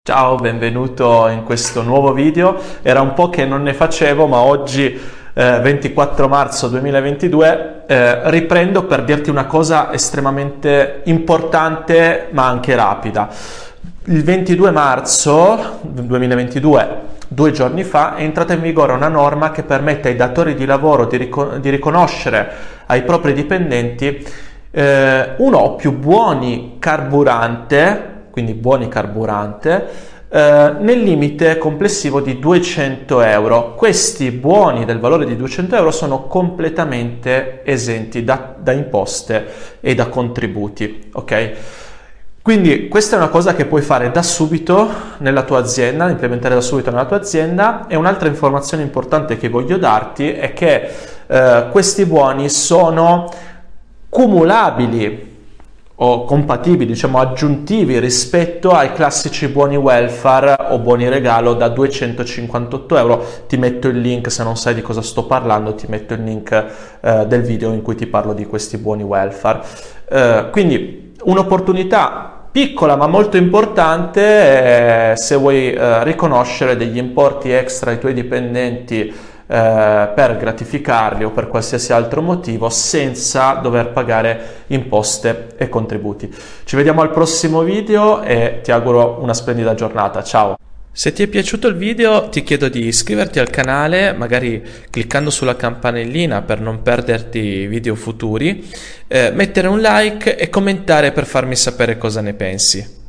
Ciao, benvenuto in questo nuovo video. Era un po' che non ne facevo, ma oggi, 24 marzo 2022, riprendo per dirti una cosa estremamente importante, ma anche rapida. Il 22 marzo 2022, 2 giorni fa, è entrata in vigore una norma che permette ai datori di lavoro di riconoscere ai propri dipendenti uno o più buoni carburante, quindi buoni carburante, nel limite complessivo di 200 euro. Questi buoni del valore di 200 euro sono completamente esenti da imposte e da contributi, ok? Quindi questa è una cosa che puoi fare da subito nella tua azienda, implementare da subito nella tua azienda. E un'altra informazione importante che voglio darti è che questi buoni sono cumulabili o compatibili, diciamo aggiuntivi rispetto ai classici buoni welfare o buoni regalo da 258 euro. Ti metto il link, se non sai di cosa sto parlando, ti metto il link del video in cui ti parlo di questi buoni welfare. Quindi un'opportunità piccola ma molto importante se vuoi riconoscere degli importi extra ai tuoi dipendenti per gratificarli o per qualsiasi altro motivo senza dover pagare imposte e contributi. Ci vediamo al prossimo video e ti auguro una splendida giornata. Ciao! Se ti è piaciuto il video ti chiedo di iscriverti al canale, magari cliccando sulla campanellina per non perderti video futuri, mettere un like e commentare per farmi sapere cosa ne pensi.